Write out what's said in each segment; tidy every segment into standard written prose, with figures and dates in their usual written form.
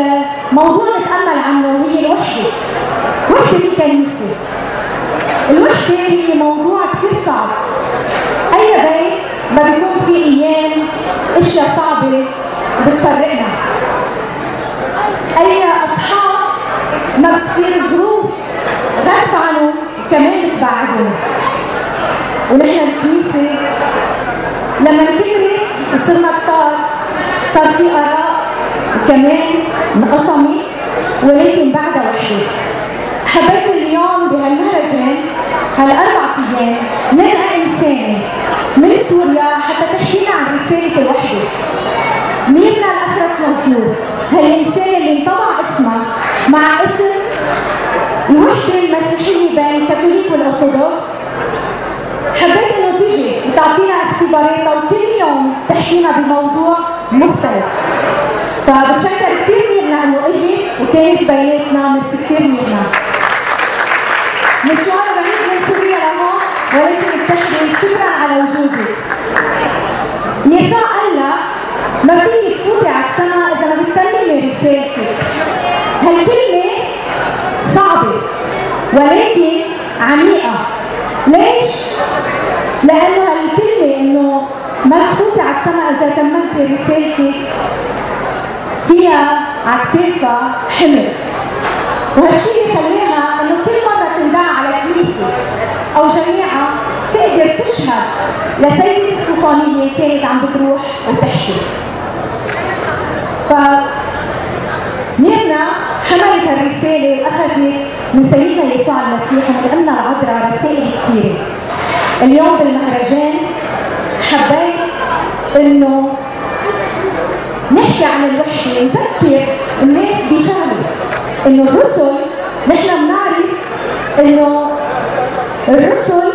الموضوع نتأمل عنه هي الوحدة. وحدة الكنيسة. الوحدة هي موضوع كتير صعب. أي بيت ما بيكون في أيام أشياء صعبة بتفرقنا. أي أصحاب ما بتصير ظروف غصب عنهم كمان بتبعدنا. ونحن الكنيسة لما كبرت وصرنا كتار صار في آراء وكمان انقسمت ولكن بعدها وحدة. حبيت اليوم بهالمهرجان هالأربع أيام ندعي إنسانة من سوريا حتى تحكينا عن رسالة الوحدة. ميرنا الأخرس منصور، هالإنسانة اللي انطبع اسمها مع اسم الوحدة المسيحية بين الكاثوليك والأرثوذكس. حبيت إنه تيجي وتعطينا اختباراتها وكل يوم تحكينا بموضوع مختلف. فبتشكر كثير ميرنا إنه إجت وكانت بيناتنا. ميرسي كثير ميرنا. مشوار بعيد من سوريا لهون ولكن بتحكي شكرا على وجودك. يسوع قال لها ما فيك تفوتي على السماء إذا ما بتتممي رسالتك. هالكلمة صعبة ولكن عميقة. ليش؟ لأنه هالكلمة إنه ما تفوتي على السماء إذا تممتي رسالتك فيها على كتافها حمل. وهالشيء يخليها إنه كل مرة تندعى على كنيسة أو جماعة تقدر تشهد لسيدة السلطانية كانت عم بتروح وتحكي. فميرنا حملت هالرسالة وأخذت من سيدنا يسوع المسيح ومن أمنا العذراء رسائل كثيرة. اليوم بالمهرجان حبيت إنه نحكي عن الوحدة ونذكر الناس بشغله إنه الرسل نحن بنعرف إنه الرسل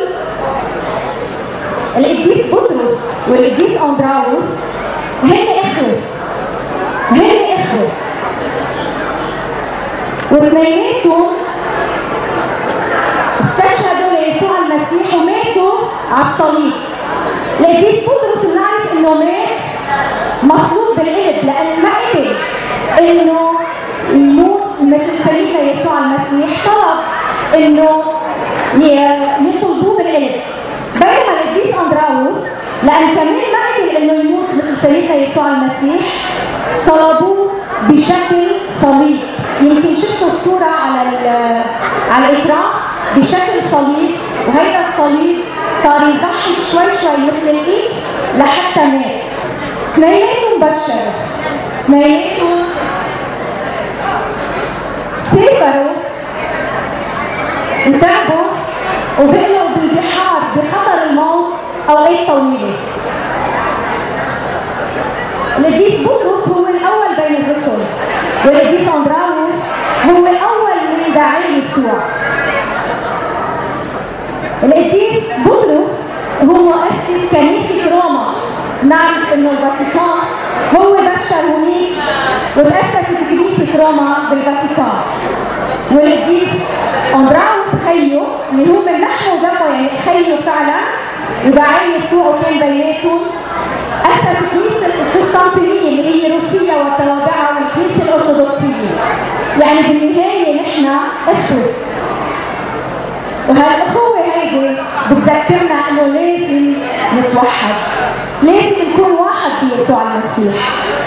القديس بطرس والقديس أندراوس هن إخوة. واثنيناتهم استشهدوا ليسوع المسيح وماتوا على الصليب. القديس بطرس بنعرف إنه مات مصلوب بالقلب لأن ما قدر إنه يموت مثل سيدنا يسوع المسيح، طلب إنه يصلبوه بالقلب. بينما القديس أندراوس لأن كمان ما قدر إنه يموت مثل سيدنا يسوع المسيح صلبوه بشكل صليب. يمكن شفتوا الصورة على الإكران بشكل صليب، وهيدا الصليب صار يزحف شوي شوي مثل الإكس لحتى مات. اثنيناتهم بشروا، اثنيناتهم سافروا وتعبوا وبقلوا بالبحار بخطر الموت أوقات طويلة. القديس بطرس هو الأول بين الرسل والقديس أندراوس هو الأول من داعي يسوع. القديس بطرس هو مؤسس كنيسة روما. نعرف إنه الفاتيكان هو بشر هناك وتأسست كنيسة روما بالفاتيكان. والقديس أندراوس خيه اللي هو من لحمه ودمه يعني خيه فعلا وداعي يسوع وكان بيناتهم أسس كنيسة القسطنطينية اللي هي روسيا وتوابعها والكنيسة الأرثوذكسية. يعني بالنهاية نحن إخوة. وهالأخوة هيدي بتذكرنا إنه لازم نتوحد. لازم نكون واحد بيسوع المسيح.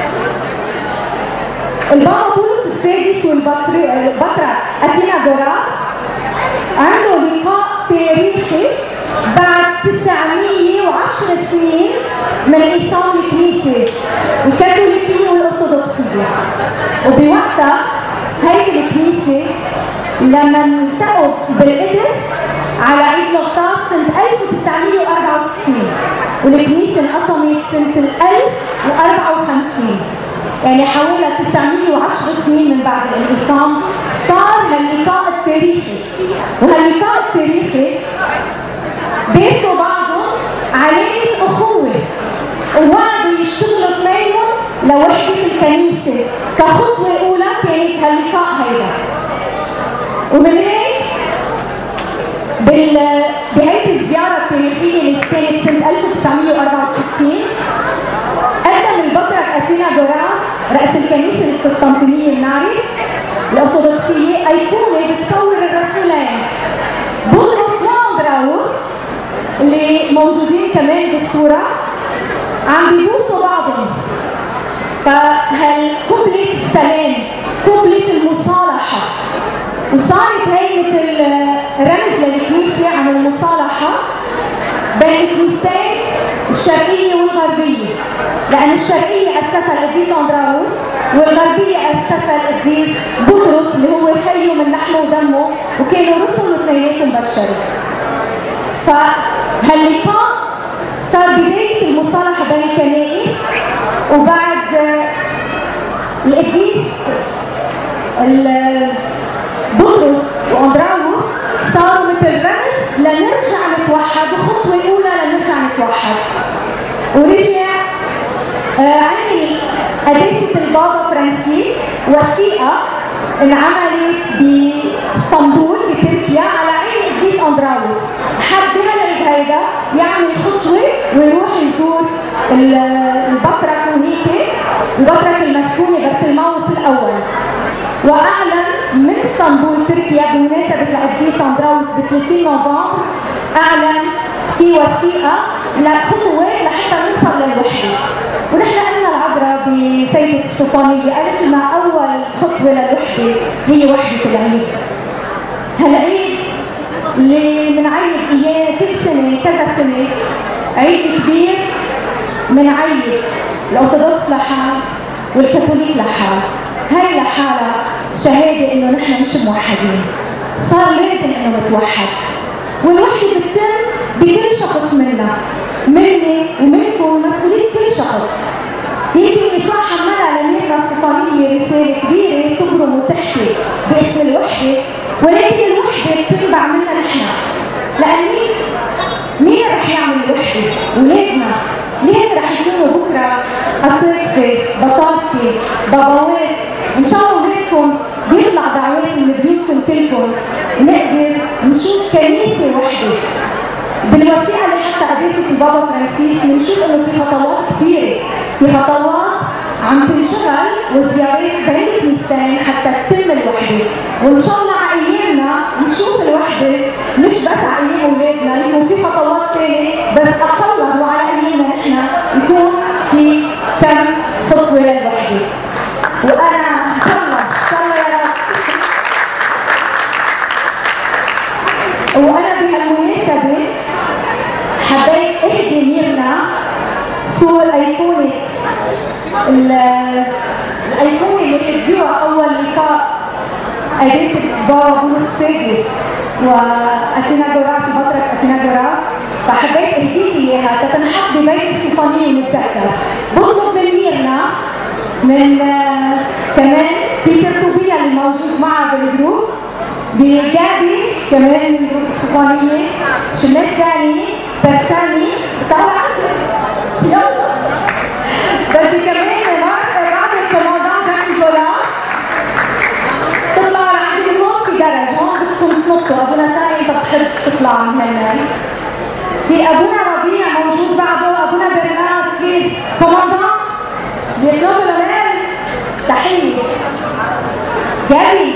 البابا بولس السادس والبطرة أثينادوراس عملوا لقاء تاريخي بعد 910 سنين من إقامة الكنيسة الكاثوليكية والأرثوذكسية. وبوقتها هيدي الكنيسة لما التقوا بالقدس على عيد لقطاس سنة 1964 والكنيسة انقسمت سنة 1054 يعني حوالي 910 سنين من بعد الانقسام صار هاللقاء التاريخي. وهاللقاء التاريخي بيسوا بعضهم علاقة أخوة ووعدوا يشتغلوا اثنينهم لوحدة الكنيسة. كخطوة أولى كانت هاللقاء هيدا. ومن هيك بهيدي الزيارة التاريخية اللي كانت سنة 1964 قدم البطرك أثينادوراس رئيس الكنيسة القسطنطينية الأرثوذكسية بنعرف الأرثوذكسية أيقونة بتصور الرسولين بطرس وأندراوس اللي موجودين كمان بالصورة عم بيبوسوا بعضهم. فهالقبلة السلام، قبلة المصالحة، وصارت هي مثل رمز للكنيسة عن المصالحة بين الكنيستين الشرقية والغربية، لأن الشرقية أسسها القديس أندراوس والغربية أسسها القديس بطرس اللي هو خيه من لحمه ودمه، وكانوا رسل واثنيناتهم بشري. فهاللقاء صار بداية المصالحة بين الكنائس، وبعد القديس بطرس وأندراوس صاروا مثل رمز لنرجع نتوحد، وخطوة أولى لنرجع نتوحد. ورجع عمل قداسة البابا فرانسيس وثيقة انعملت باسطنبول بتركيا على عين القديس أندراوس، حب هيدا يعمل خطوة ويروح يزور البطرك وهيك البطرك المسكونة برطلماوس الأول، وأعلن من اسطنبول تركيا بمناسبة القديس أندراوس ب 30 نوفمبر أعلن في وثيقة لخطوة لحتى نوصل للوحدة. ونحن قلنا العذراء بسيدة السلطانية قالت لنا أول خطوة للوحدة هي وحدة العيد. هالعيد اللي بنعيد إياه كل سنة كذا سنة، عيد كبير بنعيد الأرثوذكس لحال والكاثوليك لحال. هاي لحالها شهادة إنه نحن مش موحدين، صار لازم إنه نتوحد، والوحدة بتتم بكل شخص منا، مني ومنكم، مسؤولية كل شخص. يمكن يسوع حملها لميرنا السلطانية رسالة كبيرة تبرم وتحكي باسم الوحدة، ولكن الوحدة بتنبع منا نحن، لأن مين رح يعمل الوحدة؟ ولادنا. مين رح يكونوا بكرة أساقفة، بطاركة، باباوات؟ إن شاء الله ولادكم بيطلع دعوات من بيوتكم كلكم، نقدر نشوف كنيسة وحدة. بالوثيقة اللي حتى قداسة البابا فرانسيس بنشوف إنه في خطوات كثيرة، في خطوات عم تنشغل وزيارات بين الكنيستين حتى تتم الوحدة، وإن شاء الله على أيامنا نشوف الوحدة مش بس على أيام أولادنا، يكون في خطوات ثانية بس أقلها، وعلى أيامنا نحن يكون في كم خطوة للوحدة. وأنا إن شاء الله يا رب، وأنا بهالمناسبة حبيت أهدي ميرنا صور أيقونة الأيقونة اللي بتجيوها أول لقاء قداسة بابا بولس السادس وأثيناغوراس بطرك أثيناغوراس، فحبيت أهديك إياها تتنحط ببيت السلطانية نتذكر. بطلب من ميرنا من كمان بيتر توبيا اللي موجود معها بالجروب، بجابي كمان من جروب السلطانية، شمال ثاني برساني طبعا يلا بدي كمان راس إرادة الكوماندان جاك نيكولا تطلع لعندي هون في درج، هون بدكم تنطوا. أبونا سامي أنت بتحب تطلع من هنا. في أبونا ربيع موجود بعده، أبونا برنارد بليز كوماندان بيطلبوا لمال تحية. جابي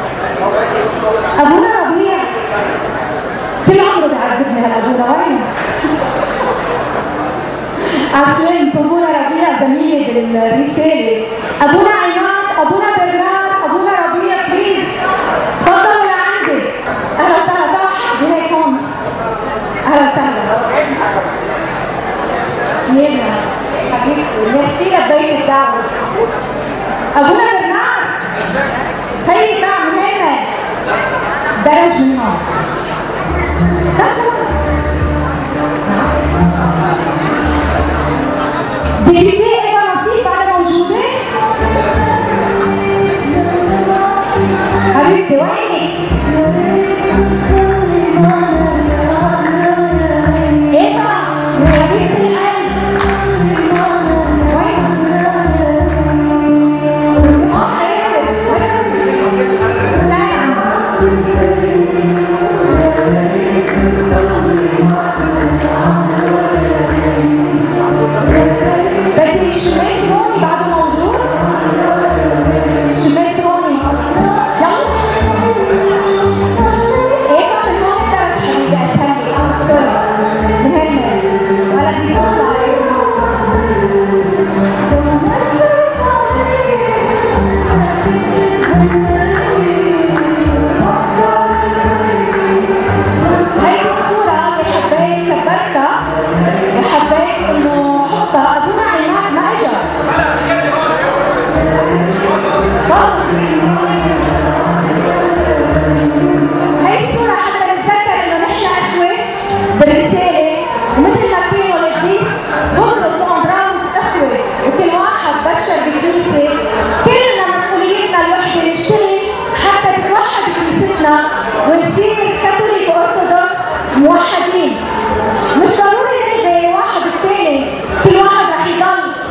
أبونا ربيع كل عمره بيعذبني هالأبونا، وين؟ عسلين أبونا ربيع زميلي بالرسالة. أبونا عماد، أبونا برنارد، أبونا ربيع بليز تفضلوا لعندي. أهلا وسهلا، تعالوا هيك هون. أهلا وسهلا. ميرنا حبيبتي ميرسي لبيت الدعوة. أبونا برنارد خلي يطلع من هنا درج من هون. ديبيوتي إيفا نصيب بعد موجودة؟ حبيبتي وينك؟ إيفا حبيبتي القلب وين؟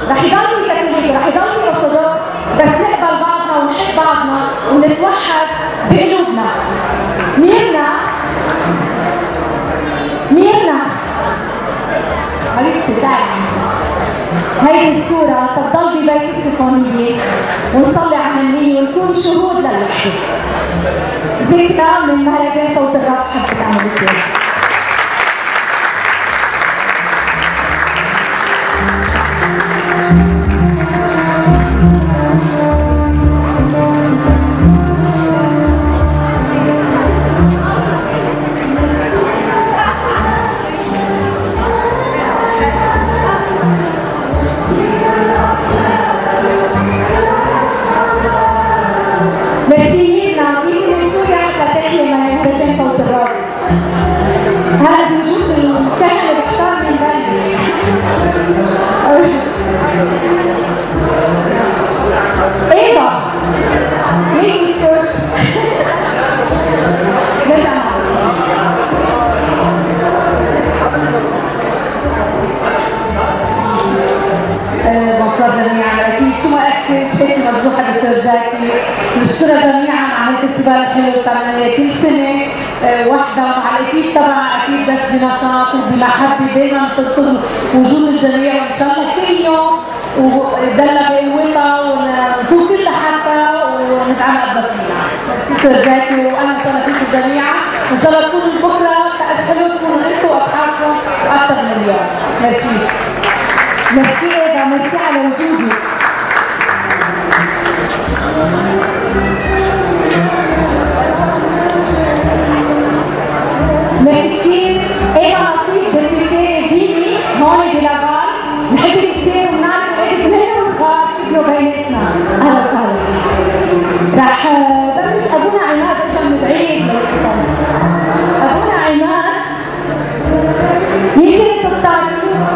رح يضل في كاثوليك، رح يضل في ارثوذكس، بس نقبل بعضنا ونحب بعضنا ونتوحد بقلوبنا. ميرنا حبيبتي تعالي. هيدي الصورة تضل ببيت السيمفونية ونصلي على النية ونكون شهود للوحدة. ذكرى من مهرجان صوت الرب حبة أمريكا. نشكرها جميعا على هيك الفستيفال الحلو بتاعنا كل سنه وحده، مع الاكيد طبعا اكيد بس بنشاط وبمحبه دائما بتطلب وجود الجميع، وان شاء الله كل يوم ودلنا بقوتها ونكون كلنا حتى ونتعامل قد فينا. سير جاكي وانا سنه فيكم جميعا، وان شاء الله تكونوا بكره تاسهلوا تكونوا انتم واصحابكم اكثر من اليوم. ميرسي. ميرسي ايضا، ميرسي على وجودك. ميرسي كثير. ايضا نصيب بالبيتين الديني هون بلافال، نحبك كثير ونعرف انك من هنا وصغار كبروا بيناتنا. اهلا وسهلا. رح بلش ابونا عماد اجى من بعيد للقصه. ابونا عماد يمكن انتم بتعرفوه.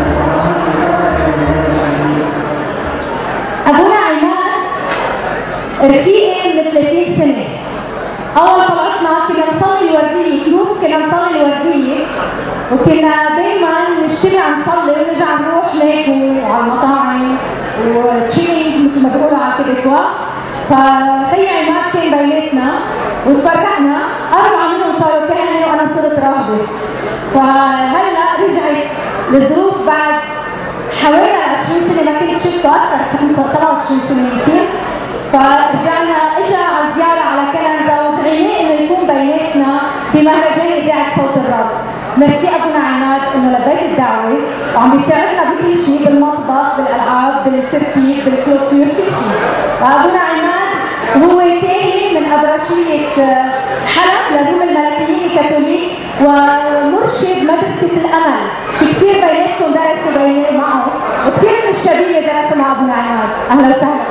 ابونا عماد رفيقي من 30 سنه. اول طلعتنا كنا نصلي الورديه، جروب كنا نصلي الورديه، وكنا دائما نشتري عم نصلي ونرجع نروح ناكل على المطاعم وتشيلينج مثل ما بيقولوا على كيبيكوا. فخي عماد كان بيناتنا وتفرقنا، 4 منهم صاروا كهنه وانا صرت راهبه. فهلا رجعت الظروف بعد حوالي 20 سنه ما كنت شفته، اكثر 27 سنه يمكن. فرجعنا اجى على زياره على كندا ودعيناه انه يكون بيناتنا بمهرجان اذاعه صوت الرب. ميرسي ابونا عماد انه لبيت الدعوه وعم بيساعدنا بكل شيء، بالمطبخ، بالالعاب، بالتركيب، بالكلوتور، كل شيء. ابونا عماد هو كاهن من ابرشيه حلب لروم الملكيين الكاثوليك ومرشد مدرسه الامل. في كثير بيناتكم درسوا معه وكثير من الشبيه درسوا مع ابونا عماد. اهلا وسهلا.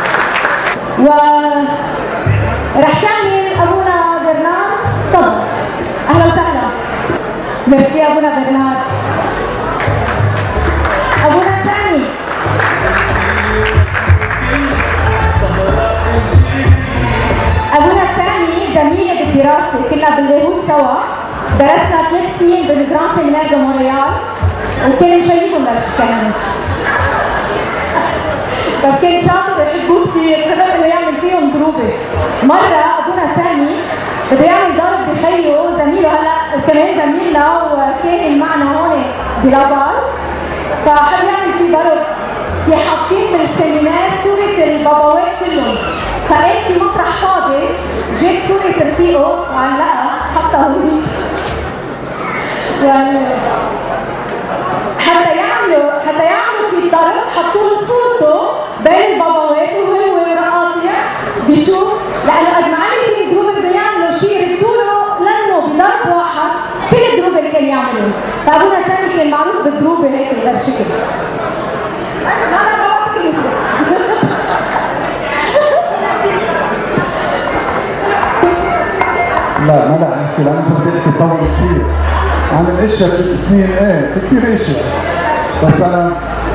ورح تعمل ابونا برنارد. تفضل. اهلا وسهلا. ميرسي ابونا برنارد. ابونا سامي. ابونا سامي زميلي بالدراسه، كنا باللاهوت سوا، درسنا 3 سنين بالجران سيمينار دو مونريال وكان مشيكم للكهنه. بس كان شاطر يحبوه كثير، قرر انه يعمل فيهم ضروبه. مره ابونا سامي بده يعمل ضرب بخيه زميله، هلا كمان زميلنا وكان معنا هون بلافال، فحب يعمل فيه ضرب. في حاطين بالسيمينار صوره الباباوات كلهم، فقال في مطرح فاضي جاب صوره رفيقه وعلقها حطها هونيك. يعني حتى يعملوا في الضرب حطوا له صورته بين الباباوات وهو رقاطع بيشوف، لانه قد ما عمل في دروب بده يعملوا شيء يردوا له لانه بضرب واحد كل الدروب اللي كان يعملهم. فابونا سامي كان معروف بالدروبه هيك بهذا الشكل. لا ما لا احكي، لانه صرت احكي طول كثير عن الاشياء 3 سنين. ايه في كثير اشياء، بس انا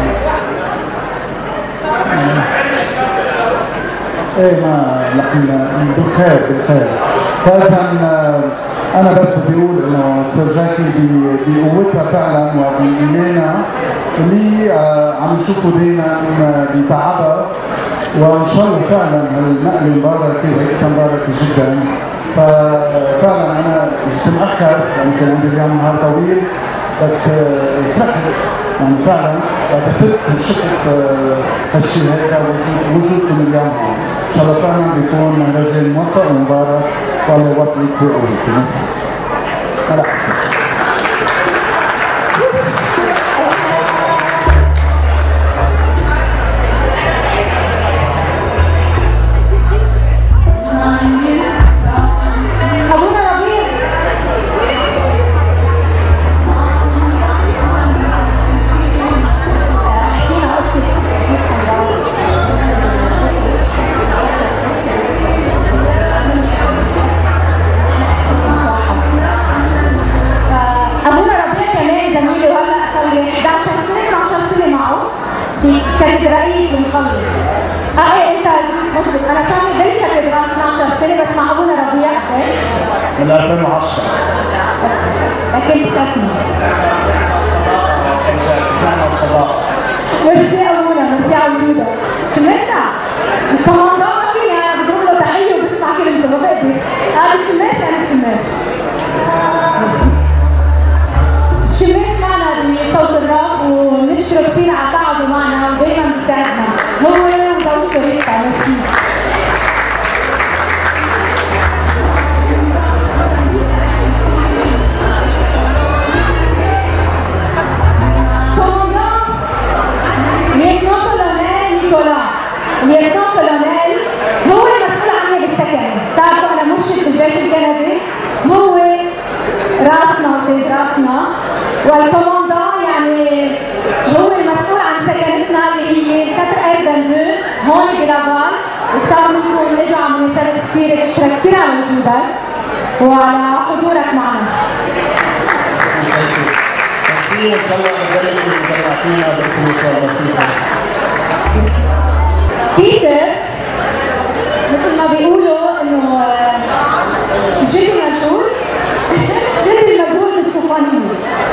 ايه ما لحنا بالخير بالخير. فاذا انا بس بقول انه سير جاكي بقوتها فعلا وبايمانها اللي عم بنشوفه دائما بيتعبها، وان شاء الله فعلا النقله مباركه هيك مباركه جدا. ففعلا انا جيت مأخر لانه كان عندي اليوم نهار طويل، بس فرحت يعني فعلا وقت فت وشفت هالشيء هيك وجودكم اليوم هون. ان شاء الله فعلا بيكون مهرجان موفق ومبارك والله يوفقك ويقويك. ميرسي. كاتدرائية بنخلص. انت مظبوط، انا صار لي بالكاتدرائية 12 سنة بس مع ابونا ربيع من 2010 لكن 9 سنين. ميرسي ابونا، ميرسي على وجودك. شماسة الكوماندان ما فيها بضرب له تحية وبسمع كلمته ما بقدر. هذا الشماس انا الشماس. الشماس معنا بصوت الراب ونشكره كثير على تعبه معنا ودايما بيساعدنا هو وزوجته ريتا. ميرسي. كوماندان ليتنان كولونيل نيكولا. ليتنان كولونيل هو المسؤول عني بالسكن. بتعرفوا انا مرشد بالجيش الكندي، هو راسنا وتاج راسنا، والكوماندان يعني هو المسؤول عن سكنتنا اللي هي 4 هون بلافال. وكثار منكم اجوا على مناسبات كثير، بشكرك كثير على وجودك وعلى حضورك معنا. ان شاء الله نبارك وتابعتينا باسم المسيح. بيتر مثل ما بيقولوا انه جدي مجهول جدي المجهول بالسلطانيه.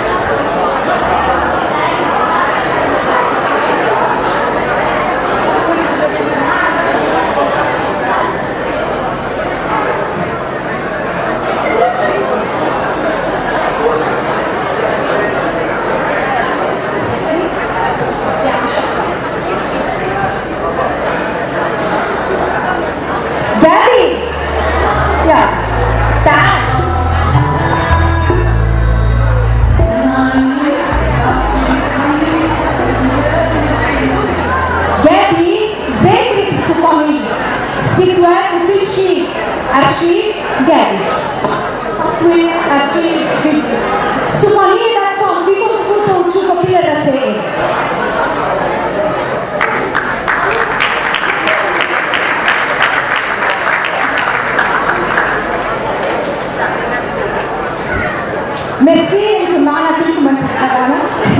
ميرسي انكم معنا كلكم من صحابنا.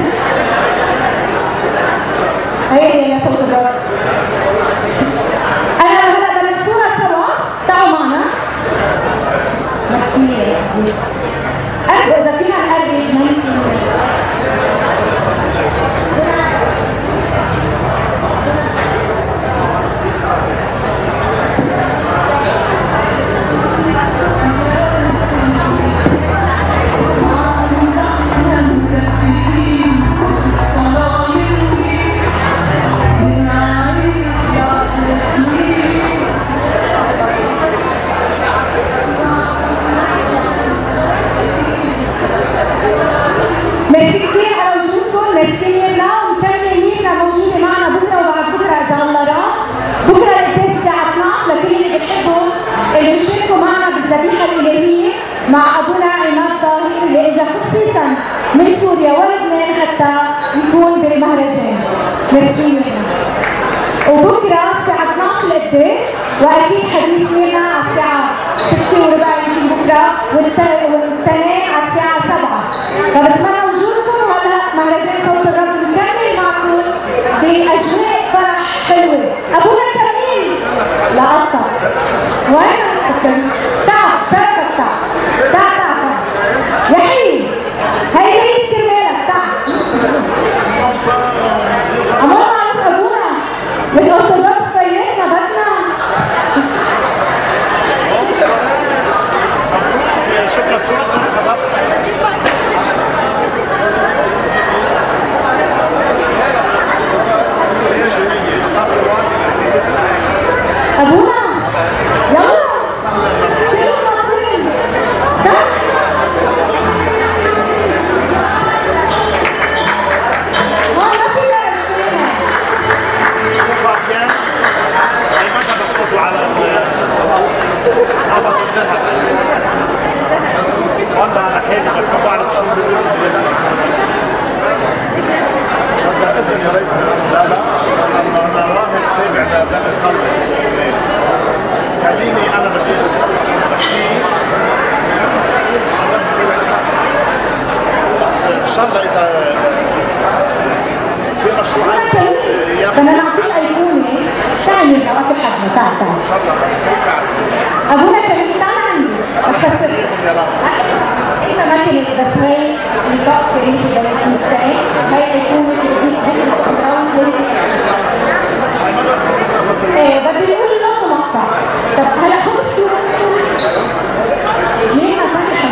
هي يا صوت الرب. انا هلا بدنا صورة سوا، تعالوا معنا. ميرسي اذا فينا نقرب ما يمكن. ميرسي كثير على وجودكم، ميرسي لنا ومكملين مينا موجودة معنا بكره وبعد بكره إذا الله راد. بكره القداس الساعة 12 لكل اللي بتحبوا اللي بيشاركوا معنا بالذبيحة الإلهية مع أبونا عماد طاهر اللي إجا خصيصا من سوريا ولبنان حتى يكون بالمهرجان. ميرسي لنا. وبكره الساعة 12 القداس وأكيد حديث مينا على الساعة 6:15 يمكن بكره والتاني على الساعة 7. فبتمنى وجودكم وهلا مهرجان صوت الرب بنكمل معكم باجواء فرح حلوه. ابونا كميل لا قطع وين؟ تعال شرفك تعال تعال تعال يا حبيبي هي كرمالك تعال. بدنا نخلص خليني انا بدي بس ان شاء الله اذا في مشروعات انا نعطيك ايقونه ثاني لو في حد تعال ان شاء الله ابونا كريم تعال عندي بتخسر انت ما كنت بس هي نطاق كريم في جميع المستمع هي ايقونه القديس بطرس الرمزي بدي اقول له مقطع طب هلا خذ الصوره مين فاتح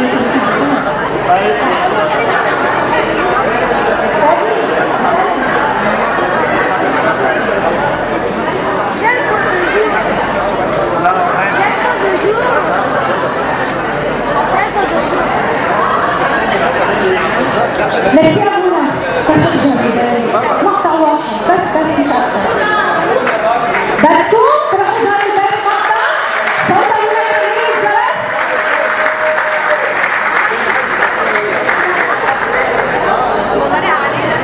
ميرسي ابونا مقطع واحد بس مش اكتر بكتوب تروحوا جاري البيت مقطع صوت ابونا كريم الجرس ومرق علينا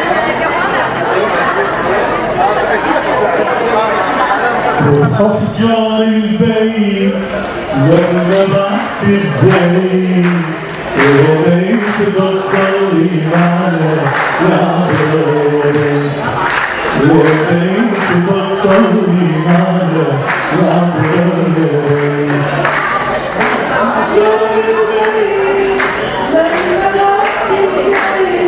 روح جاري البيت ولا بعد الزين وريت بطلي معنا يا بريس وريت بطلي معنا يا بريس جاري البيت ولا بعد الزين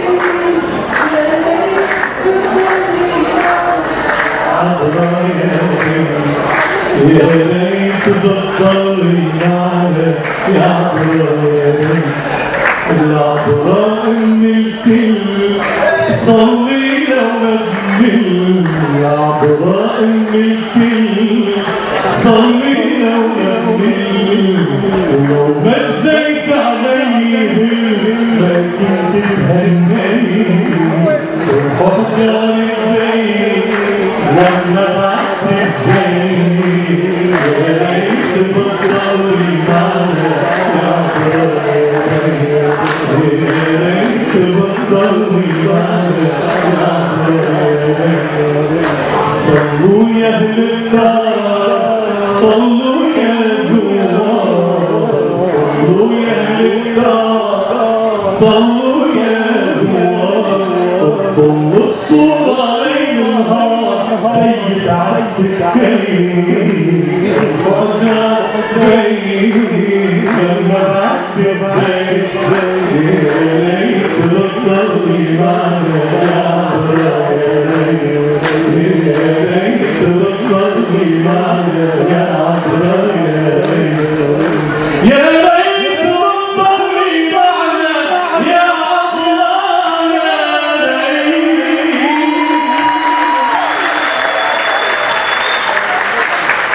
يا ريت تضطري معنا يا بريس العذراء من الكل صلي لو نجمل يا عذراء من الكل صلي لو نجمل ولو مزيت علي ما كنت تهني روح جاري البيت لما بعد الزين يا ريت تضطري معنا يا بريس يا ريت تضطري معنا يا بريس صلوا يا اهل الدار صلوا يا زوار صلوا يا اهل الدار صلوا يا زوار طلوا الصورة سيد عالسكين وجع بين لما بعد الزين يا ريت تضطري معنا يا ريت تضطري معنا